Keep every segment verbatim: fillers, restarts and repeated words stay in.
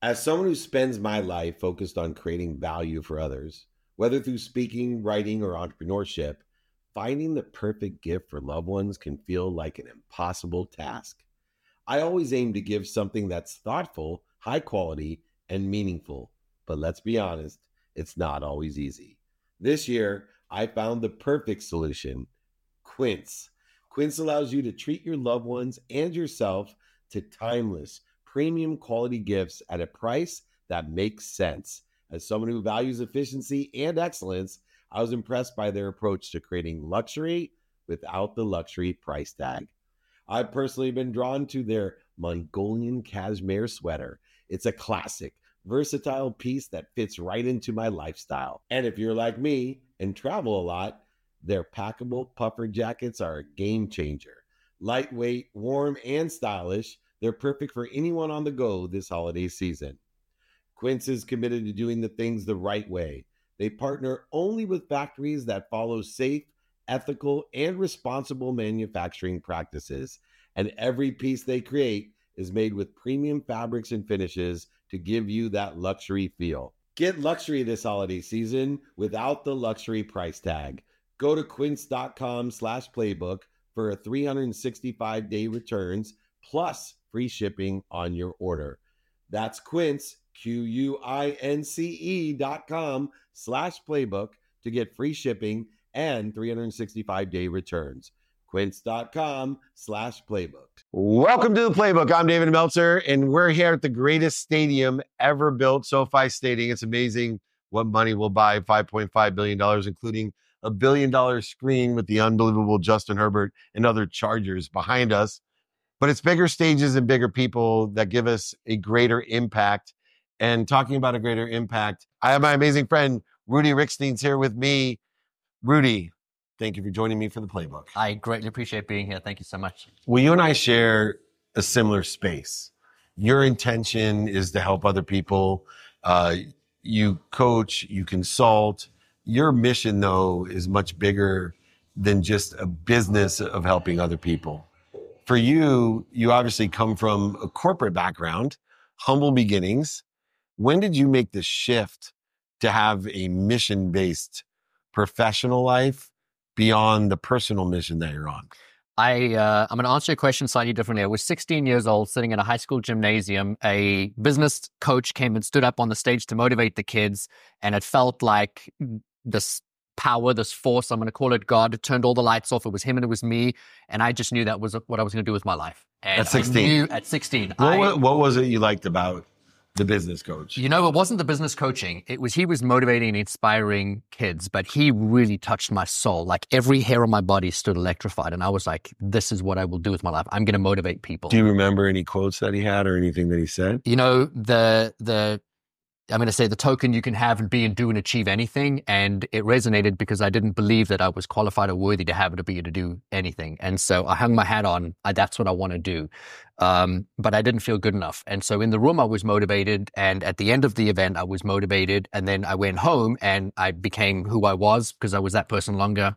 As someone who spends my life focused on creating value for others, whether through speaking, writing, or entrepreneurship, finding the perfect gift for loved ones can feel like an impossible task. I always aim to give something that's thoughtful, high quality, and meaningful. But let's be honest, it's not always easy. This year, I found the perfect solution: Quince. Quince allows you to treat your loved ones and yourself to timeless, premium quality gifts at a price that makes sense. As someone who values efficiency and excellence, I was impressed by their approach to creating luxury without the luxury price tag. I've personally been drawn to their Mongolian cashmere sweater. It's a classic, versatile piece that fits right into my lifestyle. And if you're like me and travel a lot, their packable puffer jackets are a game changer. Lightweight, warm, and stylish, they're perfect for anyone on the go this holiday season. Quince is committed to doing the things the right way. They partner only with factories that follow safe, ethical, and responsible manufacturing practices. And every piece they create is made with premium fabrics and finishes to give you that luxury feel. Get luxury this holiday season without the luxury price tag. Go to quince.com slash playbook for a three hundred sixty-five day returns plus free shipping on your order. That's Quince, Q U I N C E dot com slash playbook to get free shipping and three hundred sixty-five day returns. Quince.com slash playbook. Welcome to the Playbook. I'm David Meltzer, and we're here at the greatest stadium ever built, SoFi Stadium. It's amazing what money will buy, five point five billion dollars, including a billion dollar screen with the unbelievable Justin Herbert and other Chargers behind us. But it's bigger stages and bigger people that give us a greater impact. And talking about a greater impact, I have my amazing friend, Rudy Rickstein's here with me. Rudy, thank you for joining me for the Playbook. I greatly appreciate being here. Thank you so much. Well, you and I share a similar space. Your intention is to help other people. Uh, you coach, you consult. Your mission, though, is much bigger than just a business of helping other people. For you, you obviously come from a corporate background, humble beginnings. When did you make the shift to have a mission-based professional life beyond the personal mission that you're on? I, uh, I'm going to answer your question slightly differently. I was sixteen years old, sitting in a high school gymnasium. A business coach came and stood up on the stage to motivate the kids, and it felt like this power, this force, I'm going to call it God, it turned all the lights off. It was him and it was me. And I just knew that was what I was going to do with my life. And at sixteen? I knew at sixteen. What, I, was, what was it you liked about the business coach? You know, it wasn't the business coaching. It was, he was motivating and inspiring kids, but he really touched my soul. Like every hair on my body stood electrified. And I was like, this is what I will do with my life. I'm going to motivate people. Do you remember any quotes that he had or anything that he said? You know, the, the, I'm going to say the token you can have and be and do and achieve anything. And it resonated because I didn't believe that I was qualified or worthy to have it or be to do anything. And so I hung my hat on, I, that's what I want to do. Um, but I didn't feel good enough. And so in the room, I was motivated. And at the end of the event, I was motivated. And then I went home and I became who I was because I was that person longer.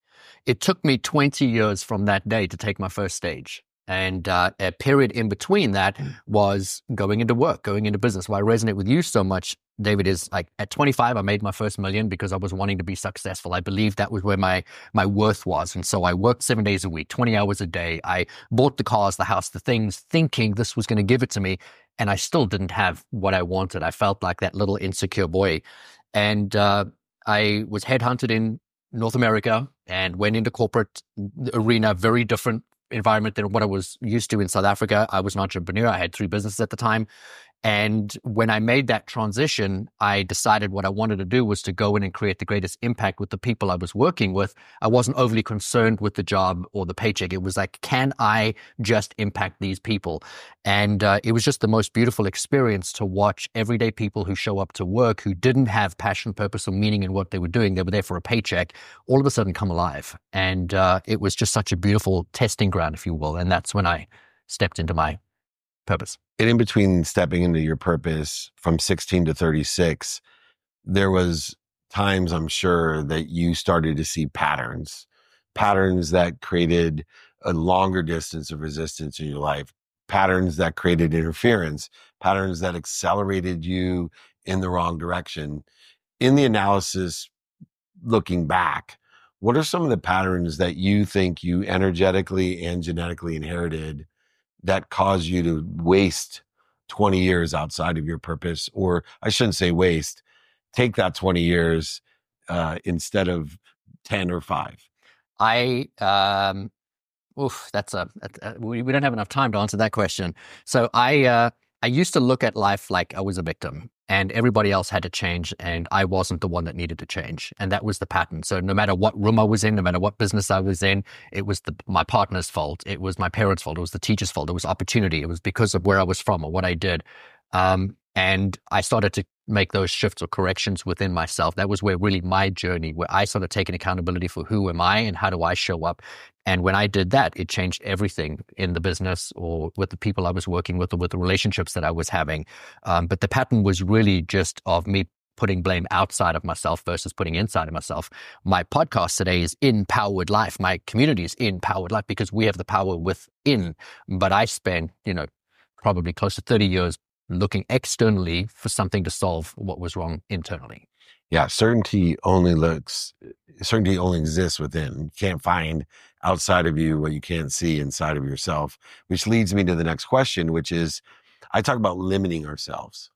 It took me twenty years from that day to take my first stage. And uh, a period in between that was going into work, going into business. Why I resonate with you so much, David, is like at twenty-five, I made my first million because I was wanting to be successful. I believed that was where my my worth was. And so I worked seven days a week, twenty hours a day. I bought the cars, the house, the things, thinking this was going to give it to me. And I still didn't have what I wanted. I felt like that little insecure boy. And uh, I was headhunted in North America and went into corporate arena, very different environment than what I was used to in South Africa. I was an entrepreneur. I had three businesses at the time. And when I made that transition, I decided what I wanted to do was to go in and create the greatest impact with the people I was working with. I wasn't overly concerned with the job or the paycheck. It was like, can I just impact these people? And uh, it was just the most beautiful experience to watch everyday people who show up to work, who didn't have passion, purpose, or meaning in what they were doing. They were there for a paycheck, all of a sudden come alive. And uh, it was just such a beautiful testing ground, if you will. And that's when I stepped into my purpose. And in between stepping into your purpose from sixteen to thirty-six, there was times, I'm sure, that you started to see patterns, patterns that created a longer distance of resistance in your life. patterns that created interference, patterns that accelerated you in the wrong direction. In the analysis, looking back, what are some of the patterns that you think you energetically and genetically inherited that caused you to waste twenty years outside of your purpose? Or I shouldn't say waste, take that twenty years uh, instead of ten or five. I, um, oof, that's a, a we, we don't have enough time to answer that question. So I, uh, I used to look at life like I was a victim and everybody else had to change and I wasn't the one that needed to change. And that was the pattern. So no matter what room I was in, no matter what business I was in, it was the, my partner's fault. It was my parents' fault. It was the teacher's fault. It was opportunity. It was because of where I was from or what I did. Um, and I started to make those shifts or corrections within myself. That was where really my journey, where I started taking accountability for who am I and how do I show up. And when I did that, it changed everything in the business or with the people I was working with or with the relationships that I was having. Um, but the pattern was really just of me putting blame outside of myself versus putting inside of myself. My podcast today is Empowered Life. My community is Empowered Life because we have the power within. But I spent, you know, probably close to thirty years looking externally for something to solve what was wrong internally. Yeah, certainty only looks, certainty only exists within. You can't find outside of you what you can't see inside of yourself, which leads me to the next question, which is, I talk about limiting ourselves.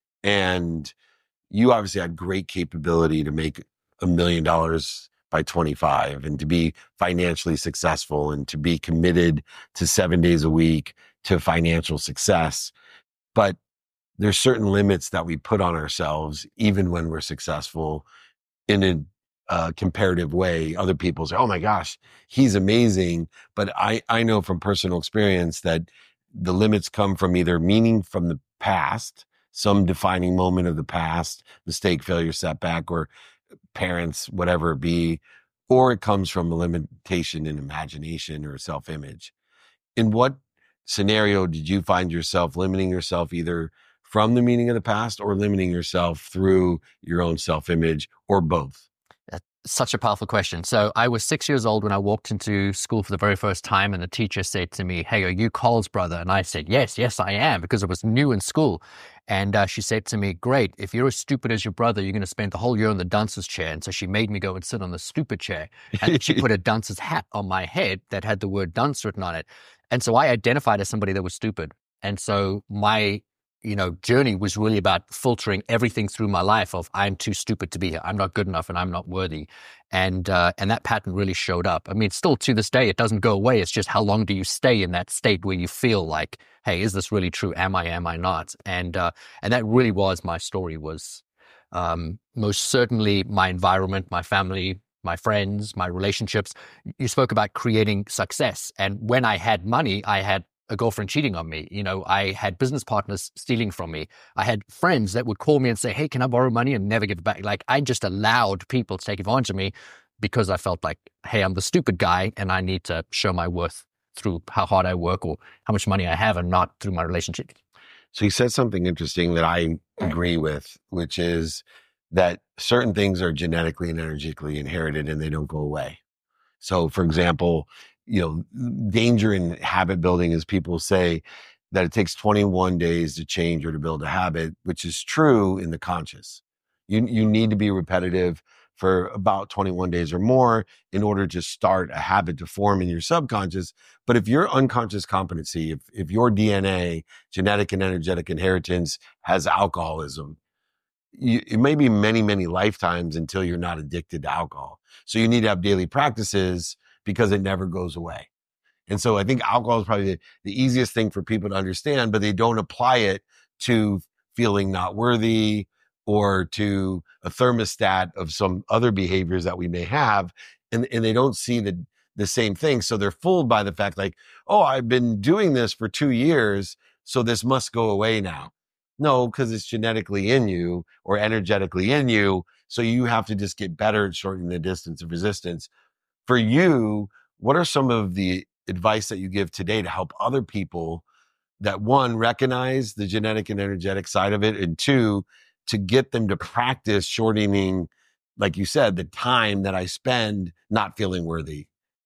And you obviously had great capability to make a million dollars by twenty-five and to be financially successful and to be committed to seven days a week to financial success. But there's certain limits that we put on ourselves, even when we're successful in a uh, comparative way. Other people say, oh my gosh, he's amazing. But I, I know from personal experience that the limits come from either meaning from the past, some defining moment of the past, mistake, failure, setback, or parents, whatever it be, or it comes from a limitation in imagination or self-image. In what scenario did you find yourself limiting yourself either from the meaning of the past or limiting yourself through your own self-image or both? That's such a powerful question. So I was six years old when I walked into school for the very first time and the teacher said to me, hey, are you Cole's brother? And I said, yes, yes, I am, because I was new in school. And uh, she said to me, great, if you're as stupid as your brother, you're going to spend the whole year on the dunce's chair. And so she made me go and sit on the stupid chair. And she put a dunce's hat on my head that had the word dunce written on it. And so I identified as somebody that was stupid. And so my you know, journey was really about filtering everything through my life of I'm too stupid to be here. I'm not good enough and I'm not worthy. And, uh, and that pattern really showed up. I mean, still to this day, it doesn't go away. It's just how long do you stay in that state where you feel like, hey, is this really true? Am I, am I not? And, uh, and that really was my story was, um, most certainly my environment, my family, my friends, my relationships. You spoke about creating success. And when I had money, I had a girlfriend cheating on me. You know, I had business partners stealing from me. I had friends that would call me and say, hey, can I borrow money and never give it back? Like I just allowed people to take advantage of me because I felt like, hey, I'm the stupid guy and I need to show my worth through how hard I work or how much money I have and not through my relationship. So you said something interesting that I agree with, which is that certain things are genetically and energetically inherited and they don't go away. So for example, you know, danger in habit building is people say that it takes twenty-one days to change or to build a habit, which is true in the conscious. You, you need to be repetitive for about twenty-one days or more in order to start a habit to form in your subconscious. But if your unconscious competency, if, if your D N A, genetic and energetic inheritance has alcoholism, you, it may be many, many lifetimes until you're not addicted to alcohol. So you need to have daily practices because it never goes away. And so I think alcohol is probably the, the easiest thing for people to understand, but they don't apply it to feeling not worthy or to a thermostat of some other behaviors that we may have. And, and they don't see the, the same thing. So they're fooled by the fact like, oh, I've been doing this for two years, so this must go away now. No, because it's genetically in you or energetically in you. So you have to just get better at shortening the distance of resistance. For you, what are some of the advice that you give today to help other people that, one, recognize the genetic and energetic side of it, and two, to get them to practice shortening, like you said, the time that I spend not feeling worthy?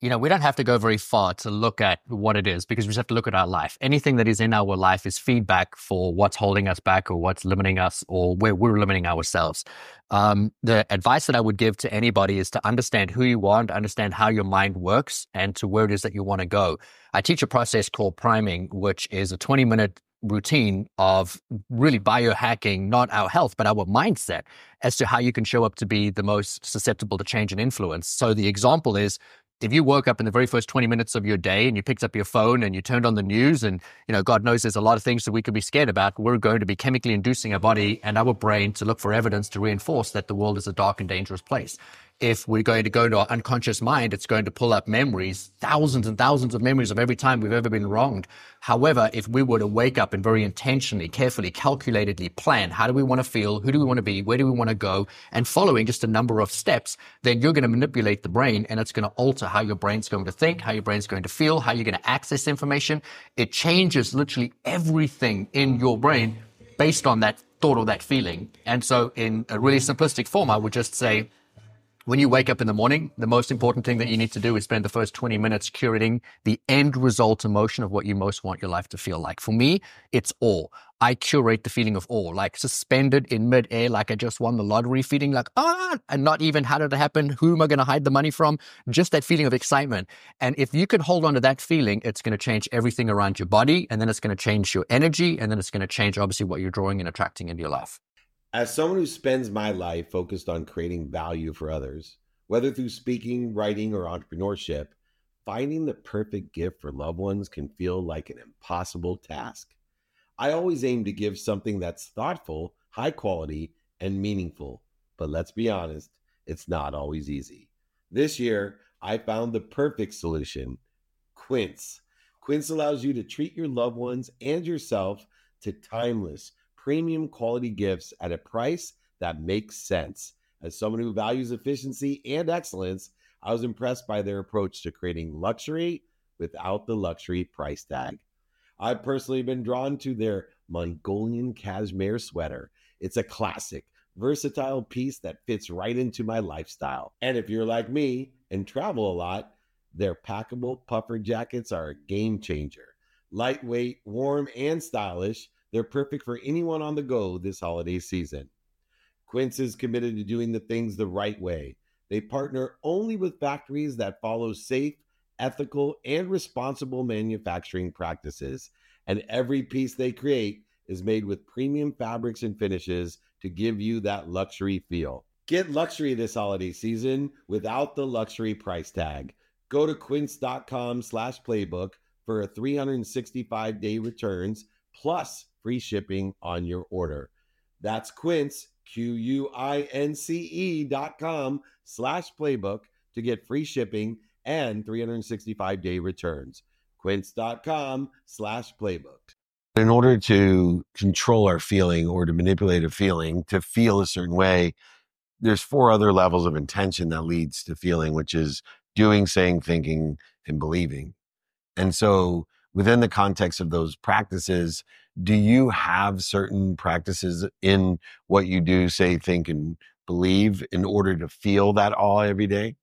you know, we don't have to go very far to look at what it is, because we just have to look at our life. Anything that is in our life is feedback for what's holding us back or what's limiting us or where we're limiting ourselves. Um, the advice that I would give to anybody is to understand who you are, to understand how your mind works, and to where it is that you want to go. I teach a process called priming, which is a twenty minute routine of really biohacking, not our health, but our mindset as to how you can show up to be the most susceptible to change and influence. So the example is, if you woke up in the very first twenty minutes of your day and you picked up your phone and you turned on the news, and, you know, God knows there's a lot of things that we could be scared about, we're going to be chemically inducing our body and our brain to look for evidence to reinforce that the world is a dark and dangerous place. If we're going to go into our unconscious mind, it's going to pull up memories, thousands and thousands of memories of every time we've ever been wronged. However, if we were to wake up and very intentionally, carefully, calculatedly plan, how do we want to feel? Who do we want to be? Where do we want to go? And following just a number of steps, then you're going to manipulate the brain, and it's going to alter how your brain's going to think, how your brain's going to feel, how you're going to access information. It changes literally everything in your brain based on that thought or that feeling. And so in a really simplistic form, I would just say, when you wake up in the morning, the most important thing that you need to do is spend the first twenty minutes curating the end result emotion of what you most want your life to feel like. For me, it's awe. I curate the feeling of awe, like suspended in midair, like I just won the lottery, feeling like, ah, and not even how did it happen? Who am I going to hide the money from? Just that feeling of excitement. And if you can hold on to that feeling, it's going to change everything around your body, and then it's going to change your energy, and then it's going to change obviously what you're drawing and attracting into your life. As someone who spends my life focused on creating value for others, whether through speaking, writing, or entrepreneurship, finding the perfect gift for loved ones can feel like an impossible task. I always aim to give something that's thoughtful, high quality, and meaningful. But let's be honest, it's not always easy. This year, I found the perfect solution, Quince. Quince allows you to treat your loved ones and yourself to timeless, premium quality gifts at a price that makes sense. As someone who values efficiency and excellence, I was impressed by their approach to creating luxury without the luxury price tag. I've personally been drawn to their Mongolian cashmere sweater. It's a classic, versatile piece that fits right into my lifestyle. And if you're like me and travel a lot, their packable puffer jackets are a game changer. Lightweight, warm, and stylish, they're perfect for anyone on the go this holiday season. Quince is committed to doing the things the right way. They partner only with factories that follow safe, ethical, and responsible manufacturing practices. And every piece they create is made with premium fabrics and finishes to give you that luxury feel. Get luxury this holiday season without the luxury price tag. Go to quince.com slash playbook for a three hundred sixty-five day returns plus free shipping on your order. That's Quince, Q U I N C E dot com slash playbook to get free shipping and three hundred sixty-five day returns. Quince.com slash playbook. In order to control our feeling or to manipulate a feeling, to feel a certain way, there's four other levels of intention that leads to feeling, which is doing, saying, thinking, and believing. And so within the context of those practices, do you have certain practices in what you do, say, think, and believe in order to feel that awe every day?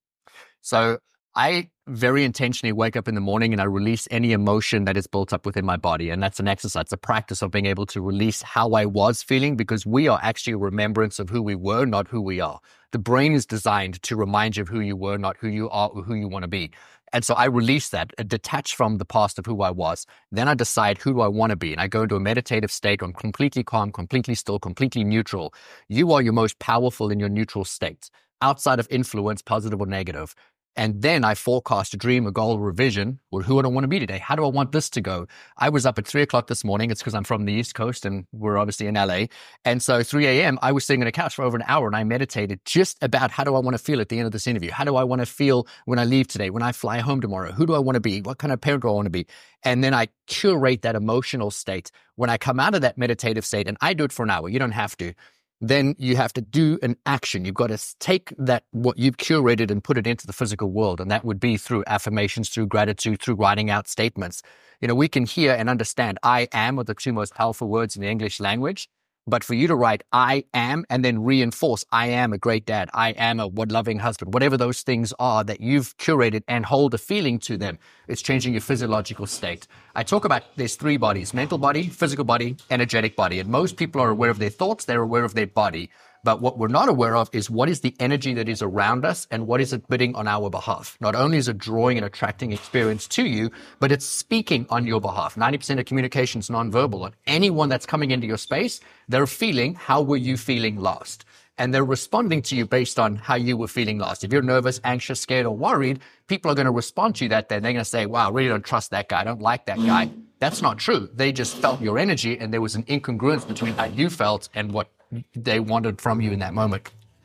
So I very intentionally wake up in the morning and I release any emotion that is built up within my body. And that's an exercise, a practice of being able to release how I was feeling, because we are actually a remembrance of who we were, not who we are. The brain is designed to remind you of who you were, not who you are or who you want to be. And so I release that, detach from the past of who I was. Then I decide who do I want to be. And I go into a meditative state. I'm completely calm, completely still, completely neutral. You are your most powerful in your neutral state, outside of influence, positive or negative. And then I forecast a dream, a goal, or a vision. Well, who do I want to be today? How do I want this to go? I was up at three o'clock this morning. It's because I'm from the East Coast and we're obviously in L A. And so three a.m., I was sitting on a couch for over an hour and I meditated just about how do I want to feel at the end of this interview? How do I want to feel when I leave today, when I fly home tomorrow? Who do I want to be? What kind of parent do I want to be? And then I curate that emotional state. When I come out of that meditative state, and I do it for an hour, you don't have to, then you have to do an action. You've got to take that, what you've curated, and put it into the physical world. And that would be through affirmations, through gratitude, through writing out statements. You know, we can hear and understand I am are the two most powerful words in the English language. But for you to write, I am, and then reinforce, I am a great dad, I am a loving husband, whatever those things are that you've curated, and hold a feeling to them, it's changing your physiological state. I talk about there's three bodies: mental body, physical body, energetic body. And most people are aware of their thoughts, they're aware of their body. But what we're not aware of is what is the energy that is around us and what is it bidding on our behalf. Not only is it drawing and attracting experience to you, but it's speaking on your behalf. ninety percent of communication is nonverbal. And anyone that's coming into your space, they're feeling, how were you feeling last? And they're responding to you based on how you were feeling last. If you're nervous, anxious, scared, or worried, people are going to respond to you that day. They're going to say, wow, I really don't trust that guy. I don't like that guy. That's not true. They just felt your energy, and there was an incongruence between how you felt and what they wanted from you in that moment.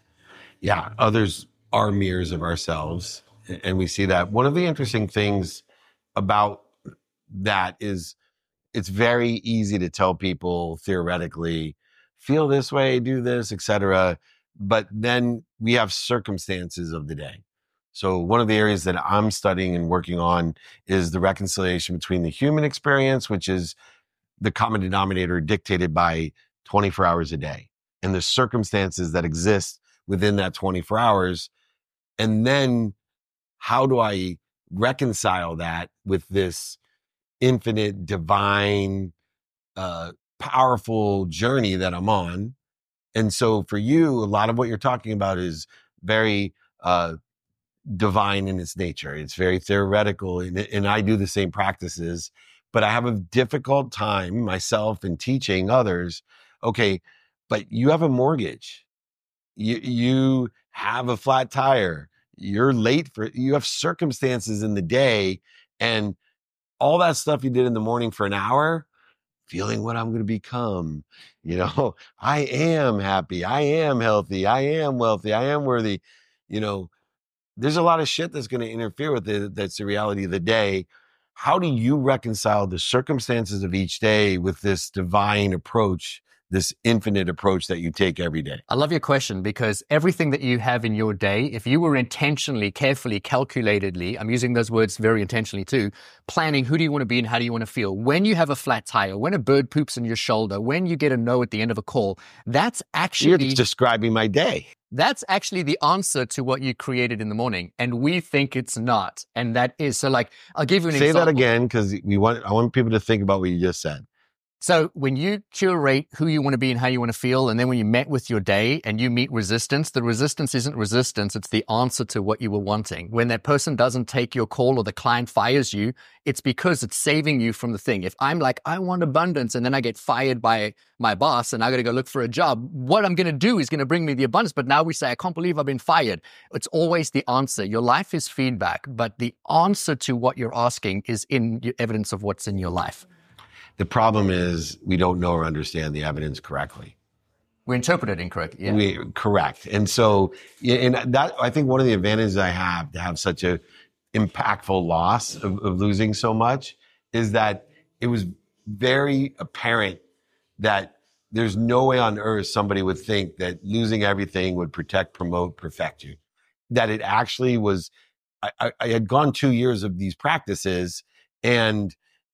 Yeah, others are mirrors of ourselves, and we see that. One of the interesting things about that is it's very easy to tell people theoretically, feel this way, do this, et cetera. But then we have circumstances of the day. So one of the areas that I'm studying and working on is the reconciliation between the human experience, which is the common denominator dictated by twenty-four hours a day, and the circumstances that exist within that twenty-four hours. And then how do I reconcile that with this infinite, divine, uh, powerful journey that I'm on? And so for you, a lot of what you're talking about is very uh, divine in its nature. It's very theoretical, and, and I do the same practices, but I have a difficult time myself in teaching others. Okay, but you have a mortgage. You, you have a flat tire. You're late for, you have circumstances in the day, and all that stuff you did in the morning for an hour, feeling what I'm going to become. You know, I am happy. I am healthy. I am wealthy. I am worthy. You know, there's a lot of shit that's going to interfere with it. That's the reality of the day. How do you reconcile the circumstances of each day with this divine approach, this infinite approach that you take every day? I love your question, because everything that you have in your day, if you were intentionally, carefully, calculatedly, I'm using those words very intentionally too, planning who do you want to be and how do you want to feel. When you have a flat tire, when a bird poops on your shoulder, when you get a no at the end of a call, that's actually... You're describing my day. That's actually the answer to what you created in the morning. And we think it's not. And that is, so like, I'll give you an Say example. that again, because we want, I want people to think about what you just said. So when you curate who you want to be and how you want to feel, and then when you met with your day and you meet resistance, the resistance isn't resistance, it's the answer to what you were wanting. When that person doesn't take your call or the client fires you, it's because it's saving you from the thing. If I'm like, I want abundance, and then I get fired by my boss and I got to go look for a job, what I'm going to do is going to bring me the abundance. But now we say, I can't believe I've been fired. It's always the answer. Your life is feedback, but the answer to what you're asking is in your evidence of what's in your life. The problem is we don't know or understand the evidence correctly. We interpret it incorrectly. Yeah. We, correct. And so, and that, I think one of the advantages I have to have such a impactful loss of, of losing so much is that it was very apparent that there's no way on earth somebody would think that losing everything would protect, promote, perfect you. That it actually was, I, I had gone two years of these practices and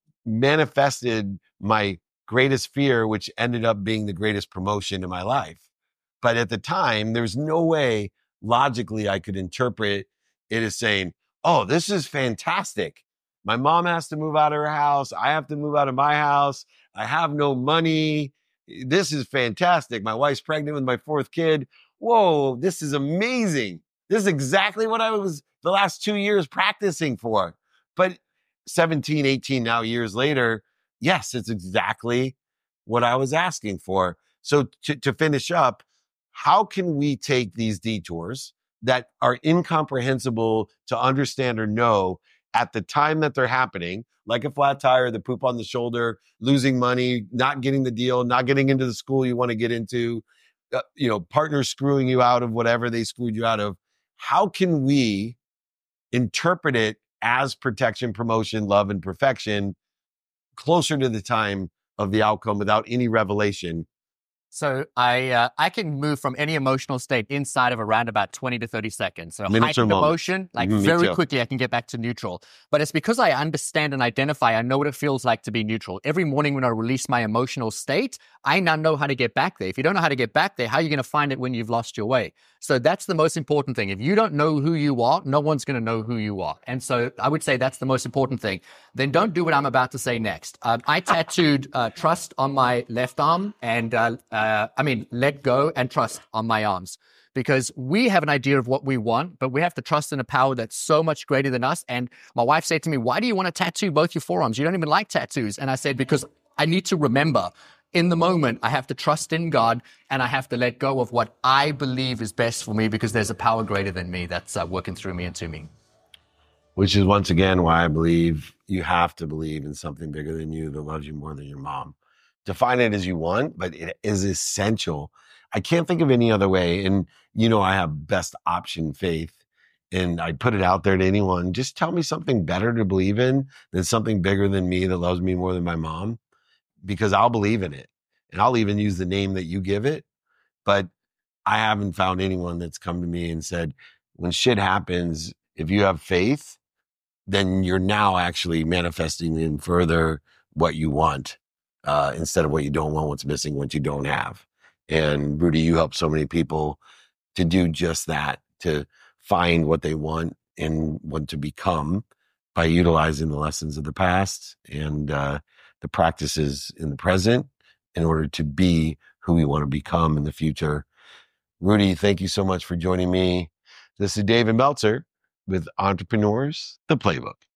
manifested my greatest fear, which ended up being the greatest promotion in my life. But at the time, there's no way logically I could interpret it as saying, oh, this is fantastic. My mom has to move out of her house. I have to move out of my house. I have no money. This is fantastic. My wife's pregnant with my fourth kid. Whoa, this is amazing. This is exactly what I was the last two years practicing for. But seventeen, eighteen now years later, yes, it's exactly what I was asking for. So to, to finish up, how can we take these detours that are incomprehensible to understand or know at the time that they're happening, like a flat tire, the poop on the shoulder, losing money, not getting the deal, not getting into the school you want to get into, uh, you know, partners screwing you out of whatever they screwed you out of. How can we interpret it as protection, promotion, love, and perfection closer to the time of the outcome without any revelation? So I uh, I can move from any emotional state inside of around about twenty to thirty seconds. So Minutes or heightened moments. emotion, like Me very too. quickly I can get back to neutral. But it's because I understand and identify, I know what it feels like to be neutral. Every morning when I release my emotional state, I now know how to get back there. If you don't know how to get back there, how are you going to find it when you've lost your way? So that's the most important thing. If you don't know who you are, no one's going to know who you are. And so I would say that's the most important thing. Then don't do what I'm about to say next. Um, I tattooed uh, trust on my left arm and, uh, uh, I mean, let go and trust on my arms, because we have an idea of what we want, but we have to trust in a power that's so much greater than us. And my wife said to me, why do you want to tattoo both your forearms? You don't even like tattoos. And I said, because I need to remember in the moment, I have to trust in God and I have to let go of what I believe is best for me, because there's a power greater than me that's uh, working through me and to me. Which is once again why I believe you have to believe in something bigger than you that loves you more than your mom. Define it as you want, but it is essential. I can't think of any other way. And, you know, I have best option faith, and I put it out there to anyone. Just tell me something better to believe in than something bigger than me that loves me more than my mom, because I'll believe in it. And I'll even use the name that you give it. But I haven't found anyone that's come to me and said, when shit happens, if you have faith, then you're now actually manifesting in further what you want, uh, instead of what you don't want, what's missing, what you don't have. And Rudy, you help so many people to do just that, to find what they want and want to become by utilizing the lessons of the past and uh, the practices in the present in order to be who we want to become in the future. Rudy, thank you so much for joining me. This is David Meltzer with Entrepreneurs, the Playbook.